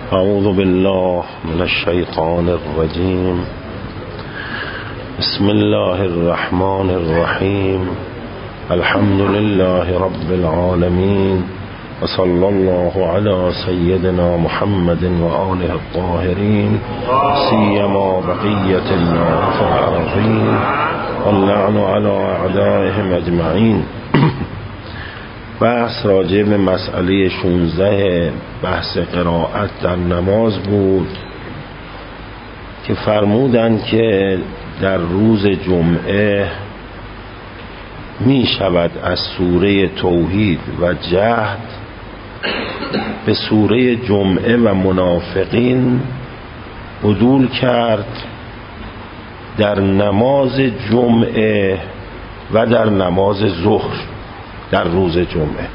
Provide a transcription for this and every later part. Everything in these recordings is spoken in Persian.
اعوذ بالله من الشیطان الرجیم. بسم الله الرحمن الرحیم. الحمد لله رب العالمین و صلی الله علی سیدنا محمد و آله الطاهرین سیما بقیة الله فی الارضین واللعن علی اعدائهم اجمعین. بحث راجع به مسئله 16 بحث قرائت در نماز بود که فرمودند که در روز جمعه می شود از سوره توحید و جهد به سوره جمعه و منافقین عدول کرد در نماز جمعه و در نماز ظهر در روز جمعه.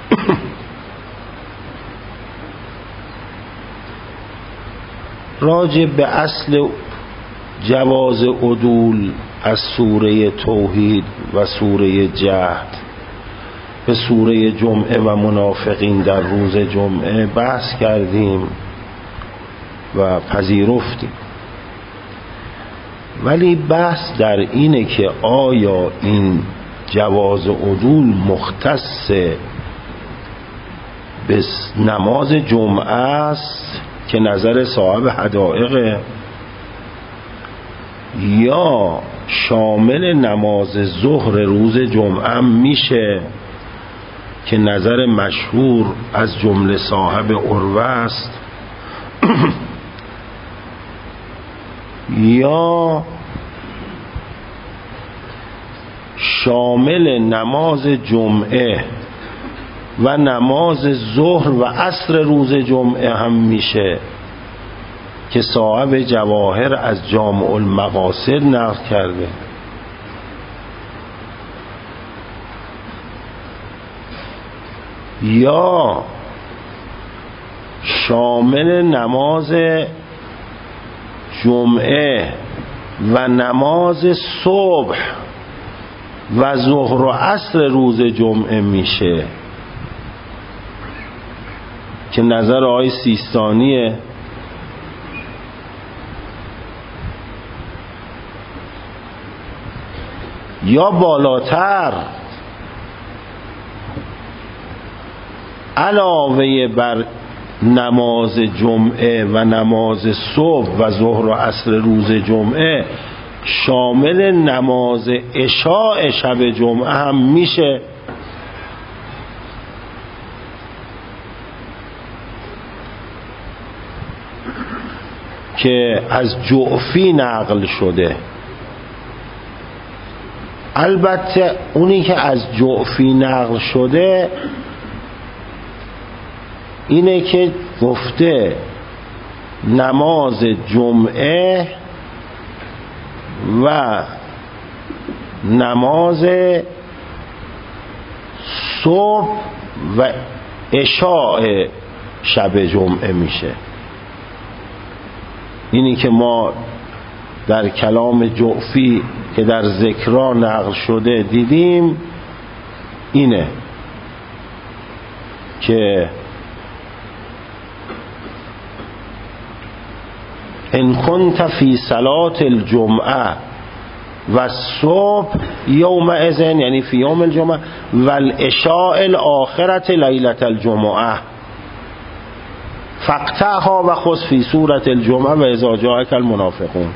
راجع به اصل جواز عدول از سوره توحید و سوره جهد به سوره جمعه و منافقین در روز جمعه بحث کردیم و پذیرفتیم، ولی بحث در اینه که آیا این جواز عدول مختص به نماز جمعه است که نظر صاحب حدائق، یا شامل نماز ظهر روز جمعه هم میشه که نظر مشهور از جمله صاحب عروه است، یا شامل نماز جمعه و نماز ظهر و عصر روز جمعه هم میشه که صاحب جواهر از جامع المقاصد نقل کرده. یا شامل نماز جمعه و نماز صبح و ظهر و عصر روز جمعه میشه که نظر آقای سیستانیه. یا بالاتر علاوه بر نماز جمعه و نماز صبح و ظهر و عصر روز جمعه شامل نماز عشاء شب جمعه هم میشه که از جعفی نقل شده. البته اونی که از جعفی نقل شده اینه که گفته نماز جمعه و نماز صبح و عشاء شب جمعه میشه. اینی که ما در کلام جعفی که در ذکرا نقل شده دیدیم اینه که ان کنت فی صلاة الجمعه و صبح یومئذ، یعنی فی یوم الجمعه، و العشاء الاخرة لیلة الجمعه فاقطعها و خذ فی سورة الجمعه و اذا جاءک المنافقون.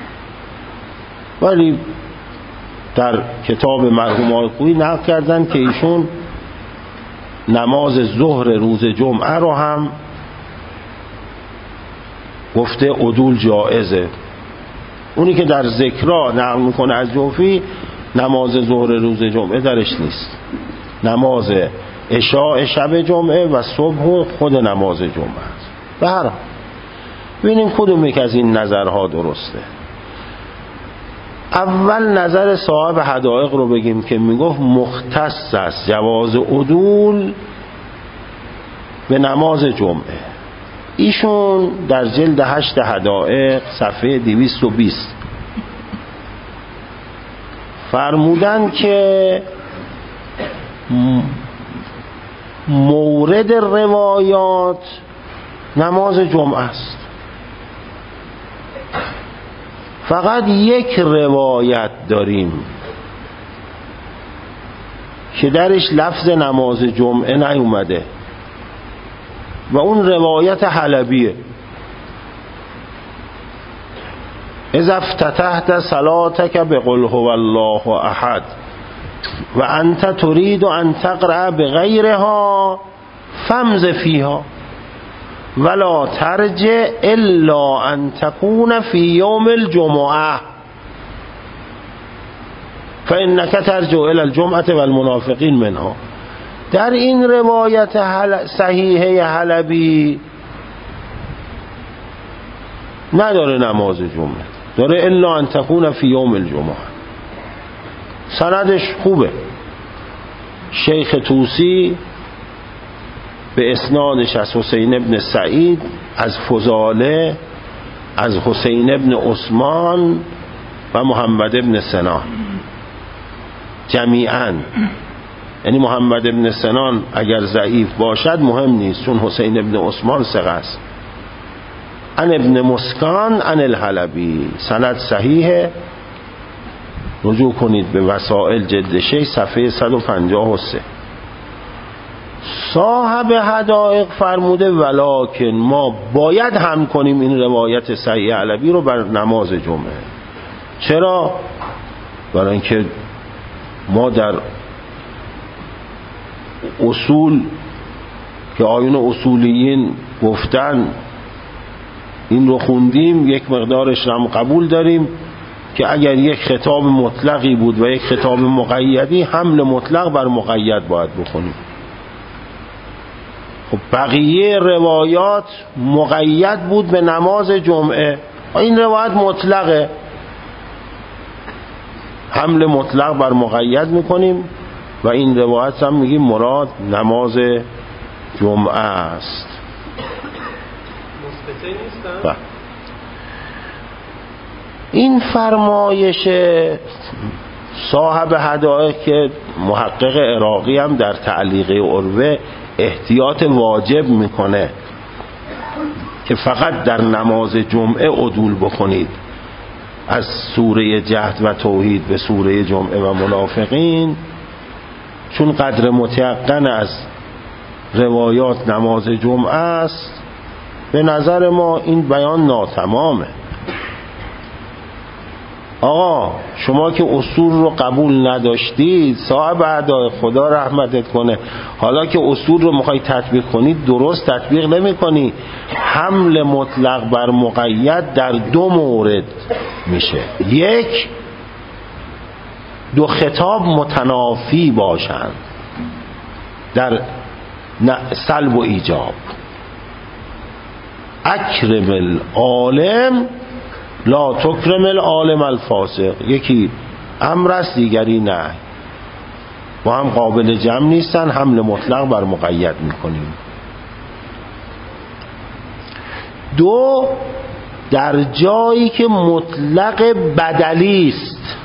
ولی در کتاب مرحوم آقای خویی نقل کردن که ایشون نماز ظهر روز جمعه رو هم گفته عدول جائزه. اونی که در ذکرها نقل میکنه از جعفی نماز ظهر روز جمعه درش نیست، نماز عشاء شب جمعه و صبح خود نماز جمعه است. به هر حال ببینیم کدوم یک از این نظرها درسته. اول نظر صاحب حدائق رو بگیم که میگفت مختص است جواز عدول به نماز جمعه. ایشون در جلد 8 حدائق صفحه 220 فرمودن که مورد روایات نماز جمعه است. فقط یک روایت داریم که درش لفظ نماز جمعه نیومده و اون روایت حلبیه. اذا افتتحت صلاتك بقل هو الله احد و انت تريد ان تقرأ بغيرها فامض فيها ولا ترجع الا ان تكون في يوم الجمعه فانك ترجع الى الجمعه والمنافقين منها. در این روایت صحیحه حلبی نداره نماز جمعه، داره الا ان تكون في يوم الجمعه. سندش خوبه. شیخ طوسی به اسنادش از حسین ابن سعید، از فضاله، از حسین ابن عثمان و محمد ابن سنان جمیعاً. یعنی محمد ابن سنان اگر ضعیف باشد مهم نیست، چون حسین ابن عثمان ثقه است. عن ابن مسکان عن الحلبی، سند صحیحه. رجوع کنید به وسائل جلد 6 صفحه 153. صاحب حدائق فرموده ولکن ما باید هم کنیم این روایت صحیح حلبی رو بر نماز جمعه. چرا؟ برای اینکه ما در اصول که آیون اصولیین گفتن این رو خوندیم، یک مقدارش رو قبول داریم که اگر یک خطاب مطلقی بود و یک خطاب مقیدی، حمل مطلق بر مقید باید بکنیم. خب بقیه روایات مقید بود به نماز جمعه، این روایت مطلقه، حمل مطلق بر مقید میکنیم و این روایت هم میگیم مراد نماز جمعه است. این فرمایش صاحب حدائق که محقق عراقی هم در تعلیق عروه احتیاط واجب میکنه که فقط در نماز جمعه عدول بکنید از سوره جهد و توحید به سوره جمعه و منافقین، چون قدر متیقن از روایات نماز جمعه است. به نظر ما این بیان ناتمامه. آقا شما که اصول رو قبول نداشتید، صاحب حدائق خدا رحمتت کنه، حالا که اصول رو میخوای تطبیق کنید درست تطبیق نمی کنی. حمل مطلق بر مقید در دو مورد میشه: یک، دو خطاب متنافی باشند در سلب و ایجاب. اکرم العالم لا تکرم العالم الفاسق. یکی امر است، دیگری نه، با هم قابل جمع نیستن، حمل مطلق بر مقید میکنیم. دو، در جایی که مطلق بدلی است،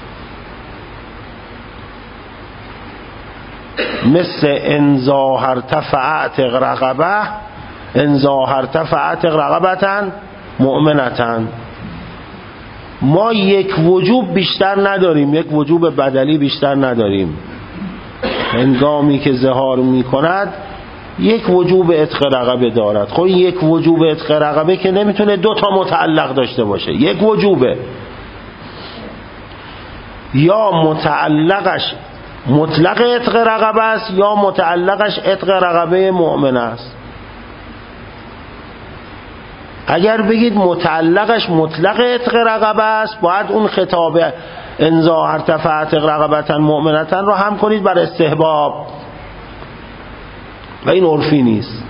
مثل انظاهرت فاعتق رقبه، انظاهرت فاعتق رقبتن مؤمنتن. ما یک وجوب بیشتر نداریم، یک وجوب بدلی بیشتر نداریم. هنگامی که ظهار می کند یک وجوب عتق رقبه دارد. خب یک وجوب عتق رقبه که نمیتونه دو تا متعلق داشته باشه، یک وجوبه، یا متعلقش مطلق عتق رقبه است یا متعلقش عتق رقبه مؤمن است. اگر بگید متعلقش مطلق عتق رقبه است، باید اون خطاب انزا ارتفع عتق رقبتن مؤمنتن رو هم کنید بر استحباب و این عرفی نیست.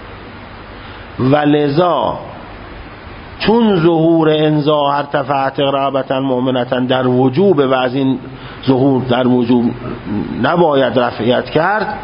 ولذا چون ظهور انزا ارتفع عتق رقبتن مؤمنتن در وجوب و از این ظهور در وجوب نباید رفعیت کرد،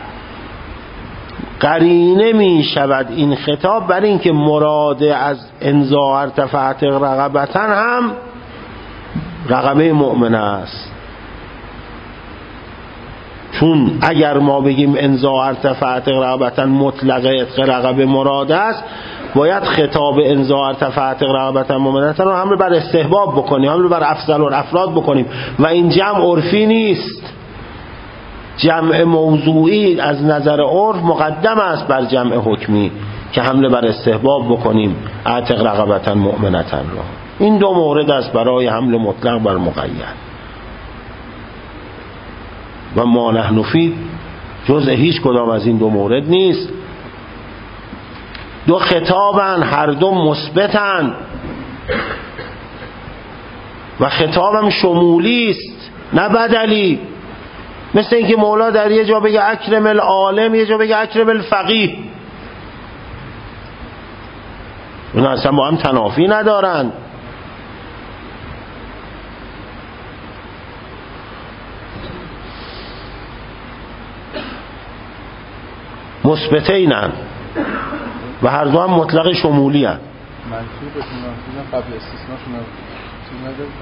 قرینه می شود این خطاب بر این که مراد از انزا ارتفع عتق رقبتن هم رقبه مؤمنه است. چون اگر ما بگیم انزا ارتفعت رغبتا مطلق اتق رقبه مراد است، باید خطاب انزا ارتفعت رغبتا مؤمنتا رو حمل بر استحباب بکنیم، حمل بر افضل الافراد بکنیم و این جمع عرفی نیست. جمع موضوعی از نظر عرف مقدم است بر جمع حکمی که حمله بر استحباب بکنیم اعتق رقبتا مؤمنتا رو. این دو مورد است برای حمل مطلق بر مقید و ما نحن فی جزء هیچ کدام از این دو مورد نیست. دو خطابن، هر دو مثبتن و خطابم شمولی است نه بدلی. مثل اینکه مولا در یه جا بگه اکرم العالم، یه جا بگه اکرم الفقیه. اون اصلا با هم تنافی ندارن. مثبتینن و هر دو هم مطلق شمولی هن. قبل استثناشون نداریم.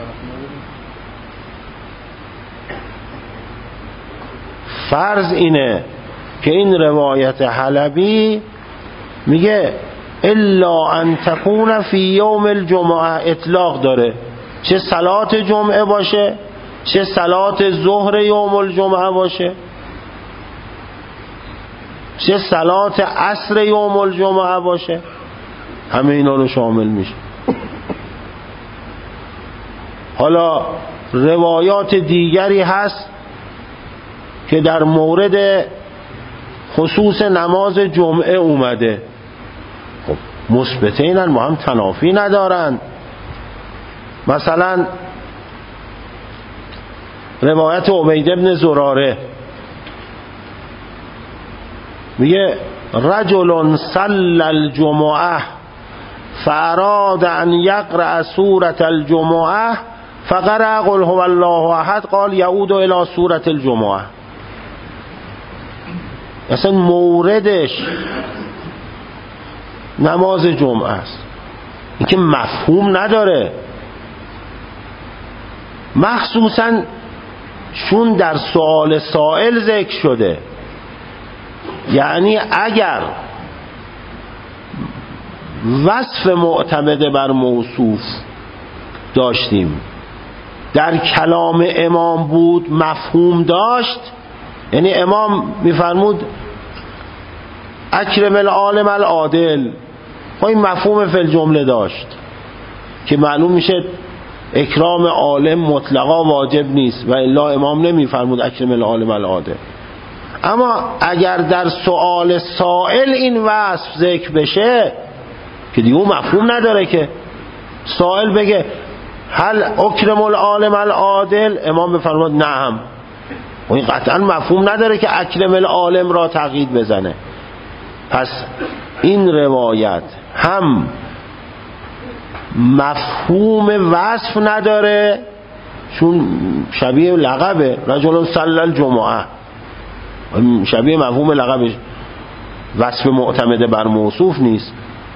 فرض اینه که این روایت حلبی میگه الا ان تكون فی یوم الجمعه اطلاق داره، چه صلات جمعه باشه چه صلات ظهر یوم الجمعه باشه چه صلات عصر یوم الجمعه باشه، همه اینا رو شامل میشه. حالا روایات دیگری هست که در مورد خصوص نماز جمعه اومده. خب مثبتینن، با هم تنافی ندارن. مثلا روایت عبید بن زراره میگه رجل صلى الجمعه فاراد ان يقرأ سورة الجمعه فقرأ قل هو الله احد قال يعود الى سورة الجمعه. اصلا موردش نماز جمعه است، این که مفهوم نداره، مخصوصا چون در سؤال سائل ذکر شده. یعنی اگر وصف معتمد بر موصوف داشتیم در کلام امام بود مفهوم داشت، یعنی امام میفرمود اکرم العالم العادل، این مفهوم فی الجمله داشت که معلوم میشه اکرام عالم مطلقا واجب نیست و الا امام نمیفرمود اکرم العالم العادل. اما اگر در سؤال سائل این وصف ذکر بشه که دیگه اون مفهوم نداره که سائل بگه هل اکرم العالم العادل، امام بفرماد نعم، و این قطعا مفهوم نداره که اکرم العالم را تقیید بزنه. پس این روایت هم مفهوم وصف نداره چون شبیه لقبه، رجل صلی الجمعه شبیه مفهوم لقبش، وصف معتمد بر موصوف نیست.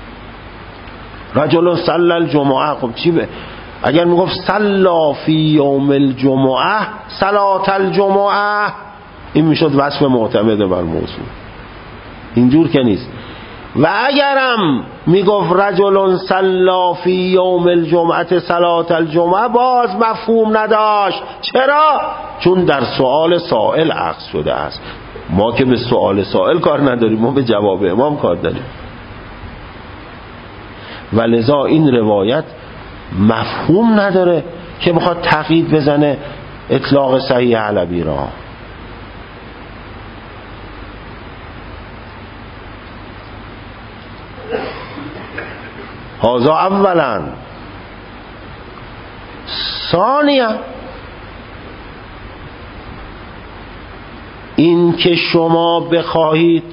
رجل صلی الجمعه، خب چی اگر میگفت صلا فی یوم الجمعه صلات الجمعه، این میشد وصف معتمد بر موصوف، اینجور که نیست. و اگرم میگفت رجل صلا فی یوم الجمعه صلات الجمعه، باز مفهوم نداشت. چرا؟ چون در سؤال سائل عکس شده است. ما که به سؤال سائل کار نداریم، ما به جواب امام کار داریم. و لذا این روایت مفهوم نداره که بخواد تقیید بزنه اطلاق صحیح حلبی را. هذا اولا. ثانیا، این که شما بخواهید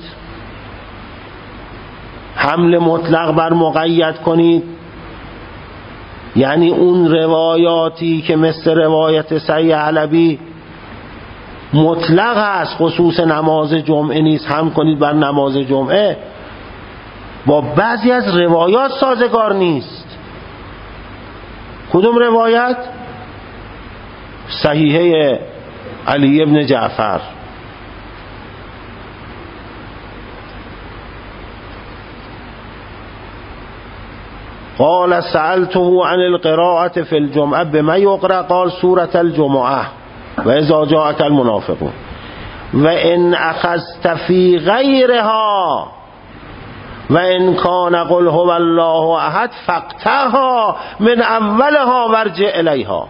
حمل مطلق بر مقید کنید، یعنی اون روایاتی که مثل روایت صحیح حلبی مطلق هست خصوص نماز جمعه نیست، هم کنید بر نماز جمعه، با بعضی از روایات سازگار نیست. کدوم روایت؟ صحیحه علی ابن جعفر قال سألته عن القراءة في الجمعة بما يقرأ قال سورة الجمعة و اذا جاءك المنافقون و ان اخذت في غیرها و ان کان قل هو الله احد فاقطعها من اولها وارجع الیها.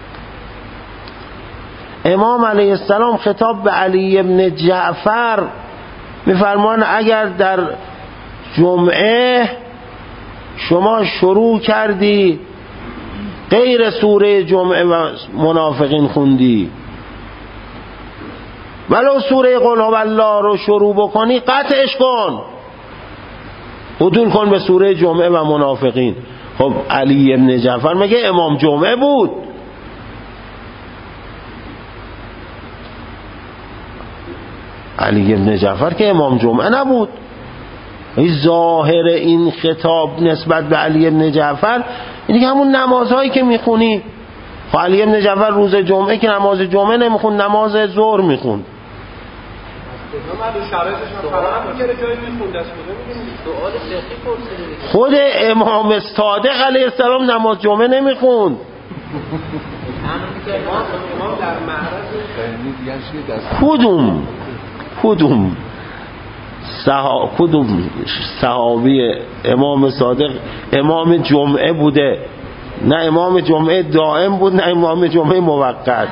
امام علیه السلام خطاب به علی ابن جعفر میفرمان اگر در جمعه شما شروع کردی غیر سوره جمعه و منافقین خوندی، ولو سوره قل هو الله رو شروع بکنی قطعش کن، عدول کن به سوره جمعه و منافقین. خب علی ابن جعفر مگه امام جمعه بود؟ علی ابن جعفر که امام جمعه نبود. ظاهر این خطاب نسبت به علی ابن جعفر اینه که همون نمازهایی که میخونی. خب علی ابن جعفر روز جمعه که نماز جمعه نمیخون، نماز ظهر میخون. خود امام صادق علیه السلام نماز جمعه نمیخوند. کدوم صحابی امام صادق امام جمعه بوده؟ نه امام جمعه دائم بود، نه امام جمعه موقت.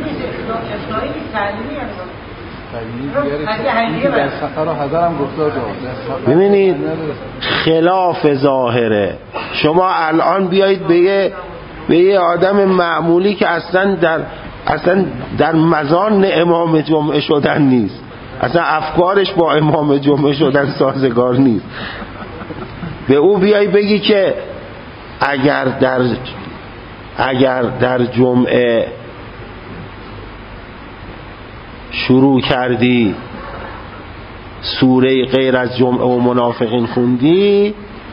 ببینید خلاف ظاهره. شما الان بیایید به یه آدم معمولی که اصلا در مزان امام جمعه شدن نیست، اصلا افکارش با امام جمعه شدن سازگار نیست، به او بیایی بگی که اگر در جمعه شروع کردی سوره غیر از جمعه و منافقین خوندی،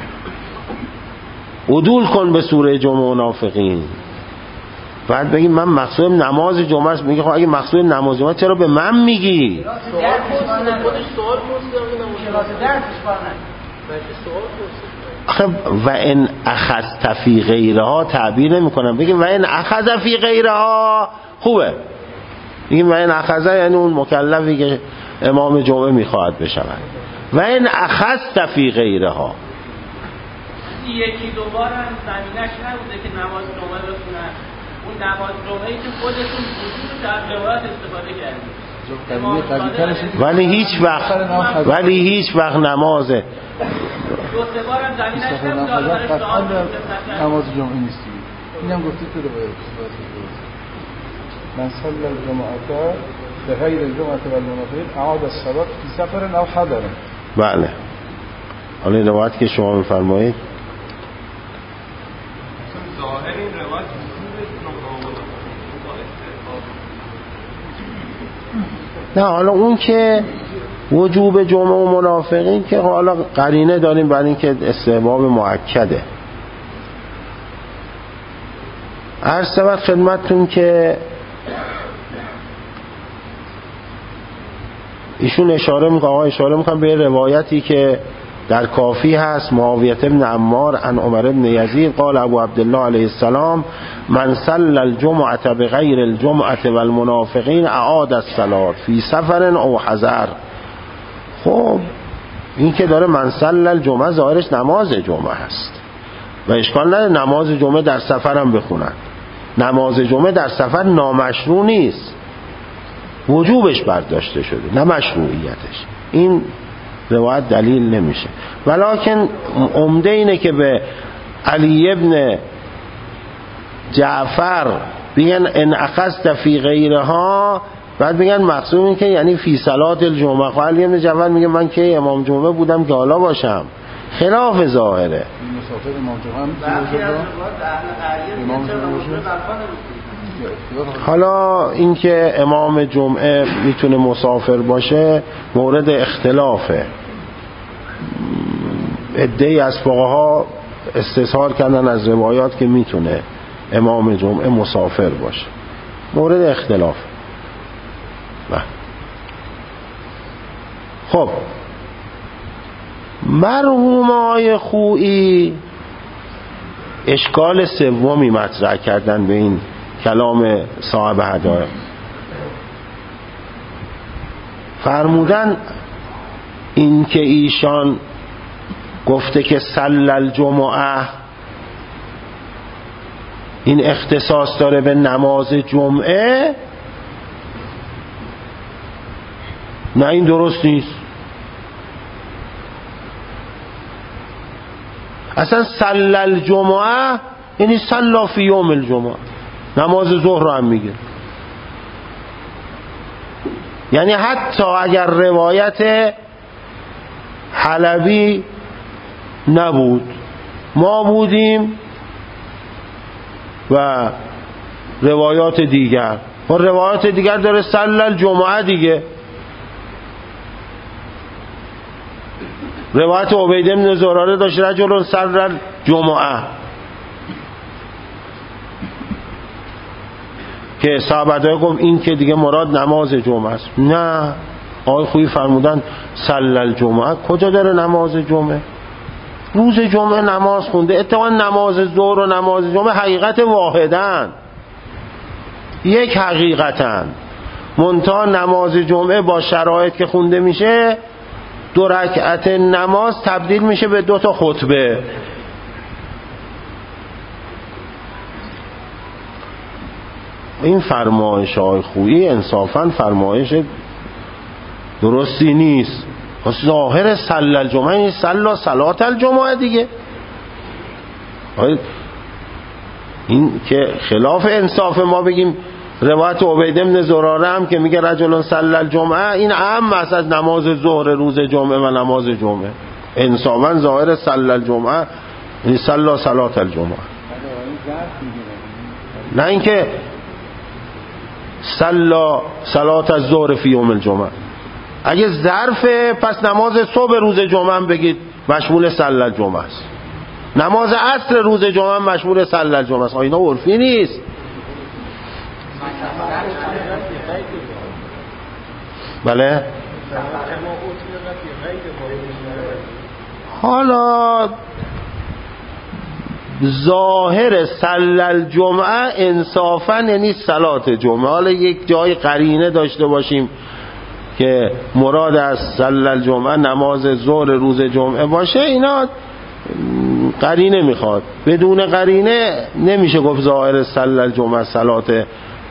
عدول کن به سوره جمعه و منافقین. بعد بگی من مقصود نماز جمعه است. میگه خب اگه مقصود نماز جمعه چرا به من میگی؟ خب و ان اخذت فی غیرها تعبیر نمی‌کنم، بگیم و ان اخذ فی غیرها خوبه. بگیم و ان اخذ یعنی اون مکلفی که امام جمعه میخواهد بشود. و ان اخذت فی غیرها یکی دوبار هم زمینش نبوده که نماز جمعه بخونن. اون نماز جمعه‌ای که خودتون وجود در روایت استفاده کردید، ولی هیچ وقت نمازه دو سه بار هم زمینش نبوده نماز جمعه نیستی. اینم گفتید تو روایت من صلی الجمعه به غیر الجمعه و المنافقین اعاد الصلاه فی سفر او حضر. بله. حالا این روایت که شما میفرمایید ظاهر این روایت نه، حالا اون که وجوب جمعه و منافقین که حالا قرینه داریم برای اینکه استحباب مؤکده. عرض شود خدمتتون که ایشون اشاره میکنن به روایتی که در کافی هست، معاویه بن عمار عن عمر بن یزید قال ابو عبدالله علیه السلام من صلی الجمعه بغیر الجمعه والمنافقین اعاد الصلاه فی سفر او حضر. خب این که داره من صلی الجمعه ظاهرش نماز جمعه هست و اشکال نداره نماز جمعه در سفر هم بخونن. نماز جمعه در سفر نامشروع نیست، وجوبش برداشته شده نه مشروعیتش. این روایت دلیل نمیشه. ولکن عمده اینه که به علی ابن جعفر بگن ان اخذت فی غیرها، بعد بگن مقصود این که یعنی فی صلات الجمعه. خب علی ابن جعفر میگه من که امام جمعه بودم که حالا باشم، خلاف ظاهره. مسافر امام جمعه حالا اینکه امام جمعه میتونه مسافر باشه مورد اختلافه. عده‌ای از فقها استظهار کردن از روایات که میتونه امام جمعه مسافر باشه، مورد اختلاف. خب مرحوم آقای خویی اشکال سومی مطرح کردن به این کلام صاحب هدایق. فرمودن این که ایشان گفته که صلی الجمعه این اختصاص داره به نماز جمعه، نه این درست نیست. اصلا صلی الجمعه یعنی صلی فی یوم الجمعه، نماز ظهر رو هم میگه. یعنی حتی اگر روایت حلبی نبود، ما بودیم و روایات دیگر، و روایات دیگر داره صلی الجمعه دیگه. روایت عبید بن زراره داشت رجل صلی الجمعه که صحابه گفت این که دیگه مراد نماز جمعه است. نه، آقای خویی فرمودن صلی الجمعه کجا داره نماز جمعه؟ روز جمعه نماز خونده. اتفاقا نماز ظهر و نماز جمعه حقیقت واحدن، یک حقیقتن، منتها نماز جمعه با شرایط که خونده میشه 2 رکعت نماز تبدیل میشه به 2 تا خطبه. این فرمایش های خویی انصافاً فرمایش درستی نیست. ظاهر صلی الجمعه این صلی صلات الجمعه دیگه. این که خلاف انصاف ما بگیم روایت عبید بن زراره هم که میگه رجل صلی الجمعه این عام است از نماز ظهر روز جمعه و نماز جمعه. انصافاً ظاهر صلی الجمعه این صلی صلات الجمعه، نه اینکه صلی صلات الظهر فی یوم الجمعه. اگه ظرفه پس نماز صبح روز جمعه هم بگید مشمول صلی الجمعه است، نماز عصر روز جمعه هم مشمول صلی الجمعه است. اینا عرفی نیست. بله، حالا ظاهر صلی الجمعه انصافا یعنی صلات جمعه. حالا یک جای قرینه داشته باشیم که مراد از صلی الجمعه نماز ظهر روز جمعه باشه، اینا قرینه میخواد. بدون قرینه نمیشه گفت ظاهر صلی الجمعه صلات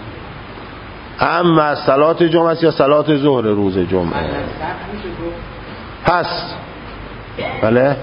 اما صلات جمعه یا صلات ظهر روز جمعه. پس بله،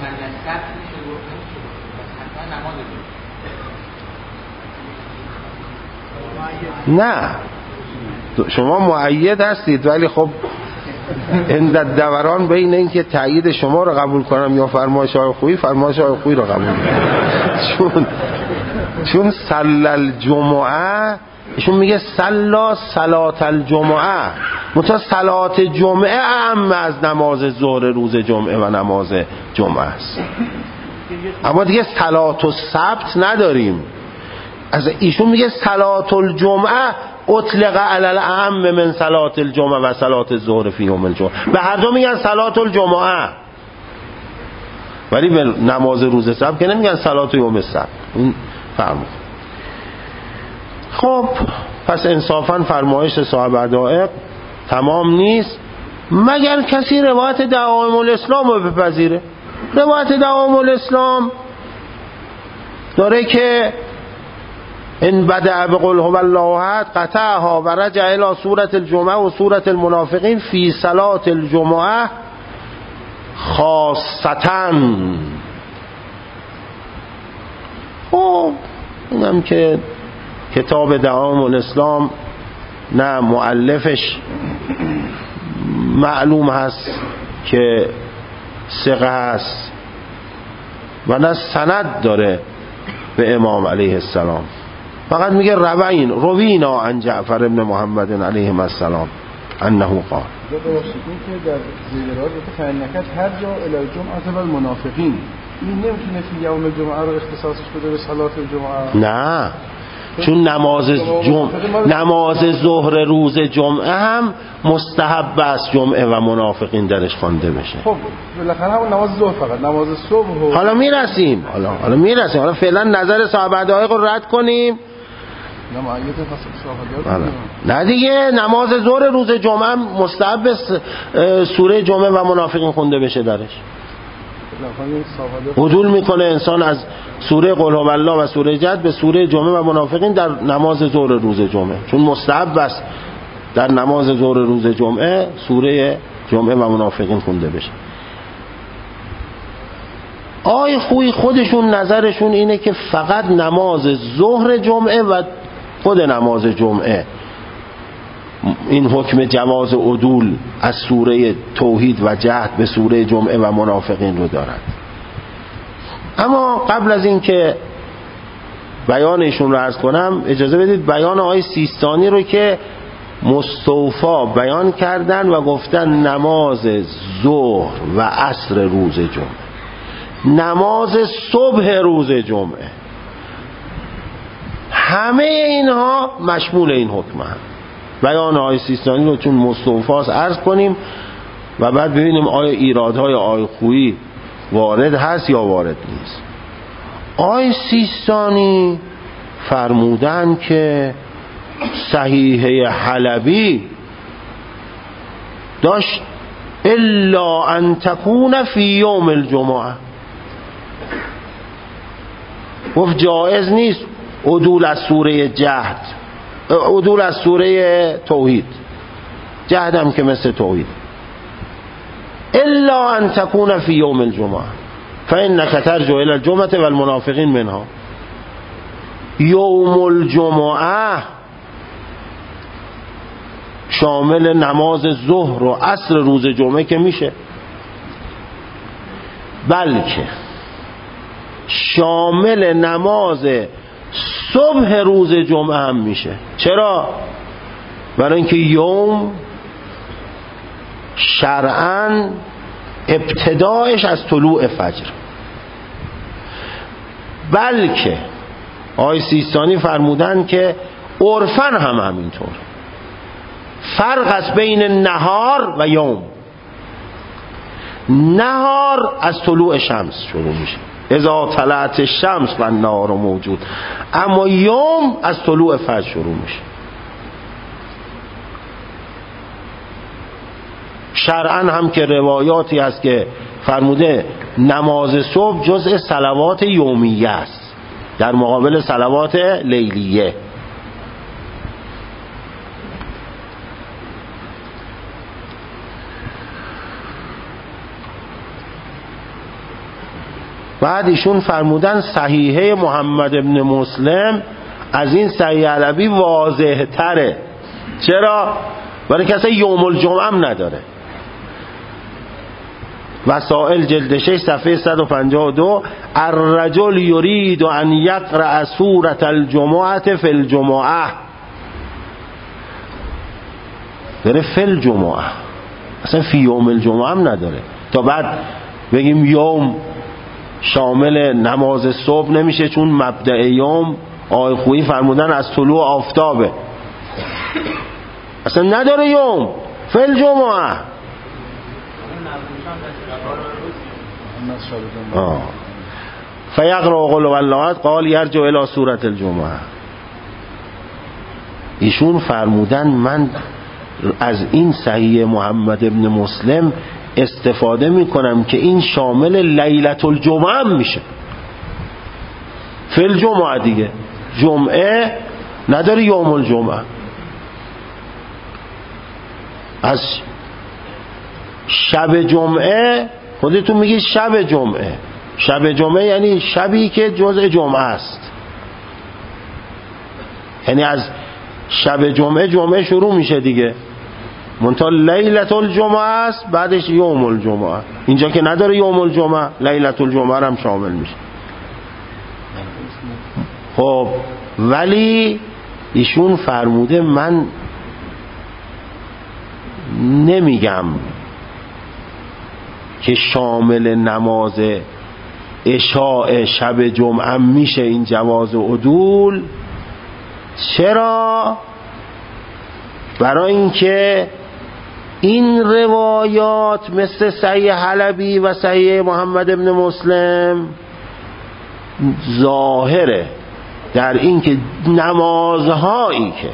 نه شما مؤید هستید، ولی خب این دوران بین این که تایید شما رو قبول کنم یا فرمایش های خویی، فرمایش های خویی رو قبول کنم. چون صلی الجمعه ایشون میگه صلا صلات الجمعه، منتها صلات جمعه اهم از نماز ظهر روز جمعه و نماز جمعه است. اما دیگه صلات السبت نداریم. از ایشون میگه صلات الجمعه اطلق علی الاعم من صلات الجمعه و صلات الظهر فی یوم الجمعه. به هر دو میگن صلات الجمعه، ولی به نماز روز سبت که نمیگن صلات یوم السبت. این فرمود. خب پس انصافا فرمایش صاحب هدایق تمام نیست مگر کسی روایت دعائم الاسلام رو بپذیره. روایت دعائم الاسلام داره که ان بدأ بقل هو الله احد قطعها و رجع الى سورة الجمعه و سورة المنافقین فی صلاة الجمعه خاصتا. خب اینم که کتاب دعائم الاسلام نه مؤلفش معلوم هست که ثقه هست و نه سند داره به امام علیه السلام. فقط میگه روینا عن جعفر ابن محمد علیه السلام انه قال. درست این که در زیرات فانکت هر جا الی الجمعه و المنافقین، این نمیتونه فی یوم الجمعه رو اختصاصش بده به صلات الجمعه. نه، چون نماز ظهر روز جمعه هم مستحب است جمعه و منافقین درش خوانده بشه. خب بالاخره همون نماز ظهر فقط، نماز صبح حالا میرسیم، حالا فعلا نظر صحابه دقایق رو رد کنیم. نه دیگه، نماز ظهر روز جمعه هم مستحب سوره جمعه و منافقین خونده بشه درش. عدول میکنه انسان از سوره قل هو الله و سوره جد به سوره جمعه و منافقین در نماز ظهر روز جمعه، چون مستحب است در نماز ظهر روز جمعه سوره جمعه و منافقین خونده بشه. آی خوی خودشون نظرشون اینه که فقط نماز ظهر جمعه و خود نماز جمعه این حکم جواز عدول از سوره توحید و جهد به سوره جمعه و منافقین رو دارد. اما قبل از این که بیانشون رو عرض کنم، اجازه بدید بیان آقای سیستانی رو که مستوفا بیان کردن و گفتن نماز ظهر و عصر روز جمعه، نماز صبح روز جمعه، همه اینها مشمول این حکم هم. بیان آقای سیستانی رو چون مستوفاست عرض کنیم و بعد ببینیم آیا ایرادهای آقای خویی وارد هست یا وارد نیست. آقای سیستانی فرمودن که صحیحه حلبی داشت الا ان تکون فی یوم الجمعه، گفت جایز نیست عدول از سوره جهد، عدول از سوره توحید، جهد هم که مثل توحید، الا ان تکون فی یوم الجمعه فانک ترجع الی الجمعه و المنافقین منها. یوم الجمعه شامل نماز ظهر و عصر روز جمعه که میشه، بلکه شامل نماز صبح روز جمعه هم میشه. چرا؟ برای اینکه یوم شرعاً ابتدایش از طلوع فجر، بلکه آقای سیستانی فرمودن که عرفاً هم همینطور فرق است بین نهار و یوم. نهار از طلوع شمس شروع میشه، اذا طلعت الشمس و النهار موجود، اما یوم از طلوع فجر شروع میشه. شرعاً هم که روایاتی هست که فرموده نماز صبح جزء صلوات یومیه است در مقابل صلوات لیلیه. بعد ایشون فرمودن صحیحه محمد ابن مسلم از این صحیح علوی واضح تره. چرا؟ برای کسی یوم الجمعه هم نداره. وسائل جلد 6 صفحه 152 الرجل یرید ان یقرأ سورة الجمعه فی الجمعه، داره فی الجمعه، اصلا فی یوم الجمعه هم نداره. تا بعد بگیم یوم شامل نماز صبح نمیشه، چون مبدأ یوم آقای خویی فرمودن از طلوع آفتابه، اصلا نداره یوم، فی الجمعه. فیقرأ قل هو الله قال یرجع الی سورة الجمعه. ایشون فرمودن من از این صحیح محمد ابن مسلم استفاده میکنم که این شامل لیلة الجمعه هم میشه، فی الجمعه دیگه، جمعه نداره یوم الجمعه. از شب جمعه خودتون میگید شب جمعه، شب جمعه یعنی شبی که جزء جمعه است، یعنی از شب جمعه جمعه شروع میشه دیگه، منتها لیلة الجمعه است بعدش یوم الجمعه. اینجا که نداره یوم الجمعه، لیلة الجمعه هم شامل میشه. خب ولی ایشون فرموده من نمیگم که شامل نماز عشاء شب جمعه میشه این جواز عدول، چرا؟ برای اینکه این روایات مثل صحیح حلبی و صحیح محمد ابن مسلم ظاهره در اینکه نمازهایی که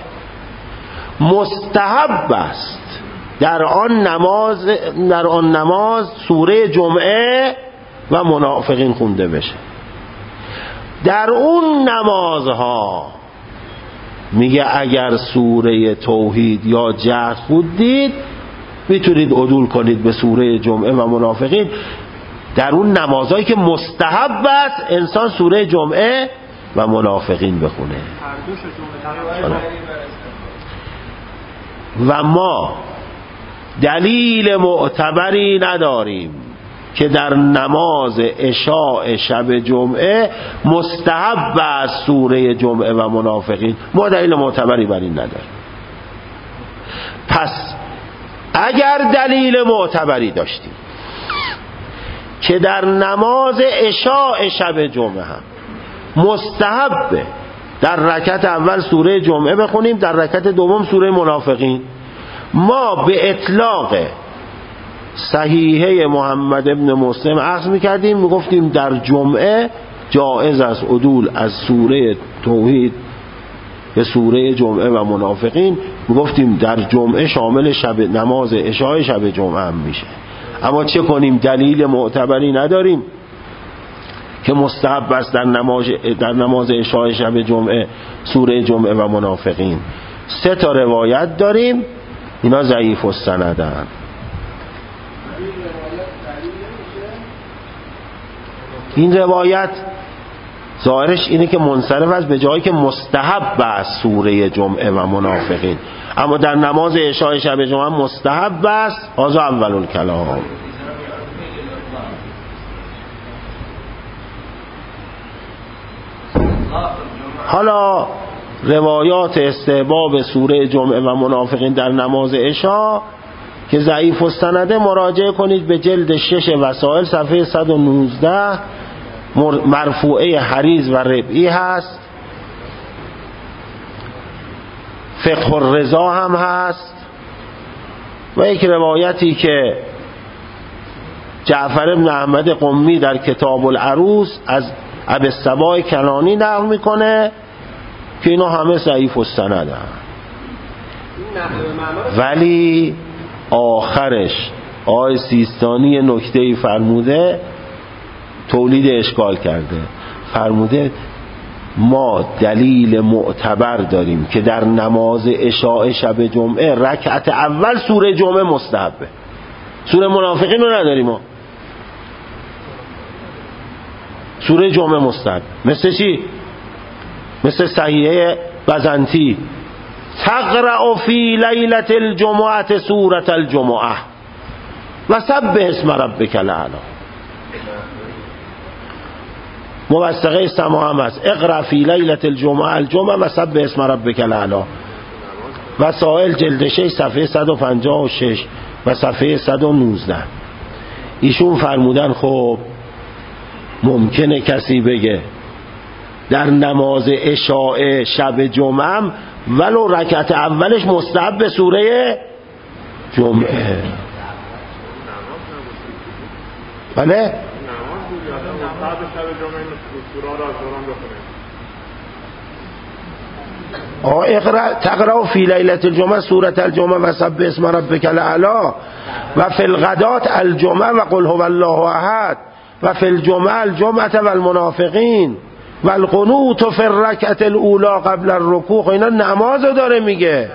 مستحب است در آن نماز سوره جمعه و منافقین خونده بشه. در اون نمازها میگه اگر سوره توحید یا جهاد خوندید میتونید عدول کنید به سوره جمعه و منافقین. در اون نمازهایی که مستحب است انسان سوره جمعه و منافقین بخونه. و ما دلیل معتبری نداریم که در نماز عشاء شب جمعه مستحب است سوره جمعه و منافقین. ما دلیل معتبری بر این نداریم. پس اگر دلیل معتبری داشتیم که در نماز عشاء شب جمعه هم مستحبه در رکعت اول سوره جمعه بخونیم، در رکعت دوم سوره منافقین، ما به اطلاق صحیحه محمد ابن مسلم اخذ میکردیم، میگفتیم در جمعه جائز است عدول از سوره توحید به سوره جمعه و منافقین، میگفتیم در جمعه شامل شب نماز عشاء شب جمعه هم میشه. اما چه کنیم؟ دلیل معتبری نداریم که مستحب است در نماز عشاء شب جمعه سوره جمعه و منافقین. 3 تا روایت داریم، اینا ضعیف السندن. این روایت ظاهرش اینه که منصرف است به جایی که مستحب است سوره جمعه و منافقین، اما در نماز عشاء شب جمعه مستحب است. هذا اول الکلام. حالا روایات استحباب سوره جمعه و منافقین در نماز عشاء که ضعیف السنده مراجعه کنید به جلد 6 وسائل صفحه 119. مرفوعه حریز و ربعی هست، فقه الرضا هم هست، و یک روایتی که جعفر بن احمد قمی در کتاب العروس از ابی الصباح کنانی نقل میکنه که اینا همه ضعیف السند هم. ولی آخرش آقای سیستانی نکته‌ای فرموده تولید اشکال کرده، فرموده ما دلیل معتبر داریم که در نماز عشاء شب جمعه رکعت اول سوره جمعه مستحبه، سوره منافقین رو نداریم ما. سوره جمعه مستحب. مثل چی؟ مثل صحیحه بزنتی تقرأ فی لیلة الجمعه سوره الجمعه و سبح اسم ربک الاعلی. موثقه سما هم هست اقرأ فی لیلة الجمعه و سبح اسم ربک الاعلی. وسائل جلد 6 صفحه 156 و صفحه 119. ایشون فرمودن خب ممکنه کسی بگه در نماز عشاء شب جمعه ولو رکعت اولش مستحب به سوره جمعه. بله؟ تقرأ فی لیلة الجمعه سوره الجمعه و سبح اسم ربک الاعلی و فی الغدات الجمعه و قل هو الله احد و فی الجمعه الجمعه و المنافقین و القنوت فی الرکعه الاولی قبل الرکوع. اینا نمازو داره میگه.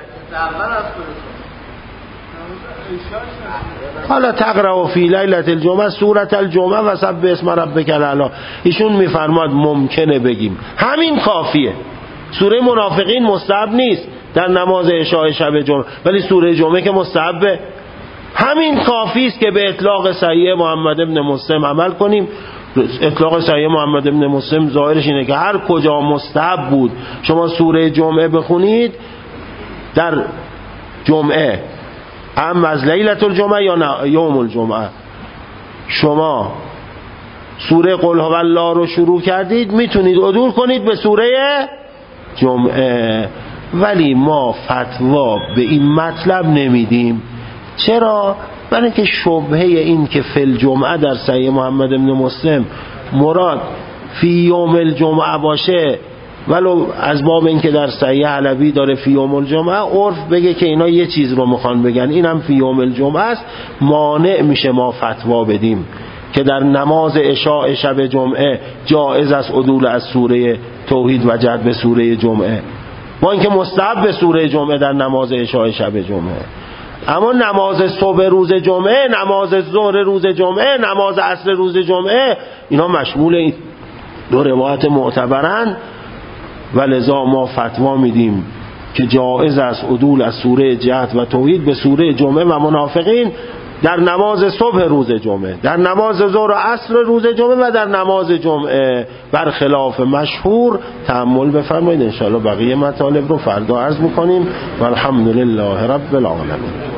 حالا تقرأ فی لیلة الجمعه سوره الجمعه و سبح اسم ربک الاعلی. ایشون میفرماد ممکنه بگیم همین کافیه، سوره منافقین مستحب نیست در نماز عشاء شب جمعه، ولی سوره جمعه که مستحبه. همین کافی است که به اطلاق صحیح محمد ابن مسلم عمل کنیم. اطلاق صحیح محمد ابن مسلم ظاهرش اینه که هر کجا مستحب بود شما سوره جمعه بخونید در جمعه، اما از لیلة الجمعه یا یوم الجمعه شما سوره قل هو الله رو شروع کردید میتونید عدول کنید به سوره جمعه، ولی ما فتوا به این مطلب نمیدیم. چرا؟ برای اینکه شبهه این که فی الجمعه در صحیح محمد بن مسلم مراد فی یوم الجمعه باشه، ولو از باب اینکه در صحیح علوی داره فی یوم الجمعه، عرف بگه که اینا یه چیز رو میخوان بگن، اینم فی یوم الجمعه است، مانع میشه ما فتوا بدیم که در نماز عشاء شب جمعه جایز است عدول از سوره توحید و جد به سوره جمعه، با اینکه مستحب به سوره جمعه در نماز عشاء شب جمعه. اما نماز صبح روز جمعه، نماز ظهر روز جمعه، نماز عصر روز جمعه، اینا مشمول این دو روایت معتبرن و لذا ما فتوا میدیم که جایز است عدول از سوره جهت و توحید به سوره جمعه و منافقین در نماز صبح روز جمعه، در نماز ظهر و عصر روز جمعه و در نماز جمعه. برخلاف مشهور تأمل بفرمایید، انشاءالله بقیه مطالب رو فردا عرض میکنیم و الحمدلله رب العالمین.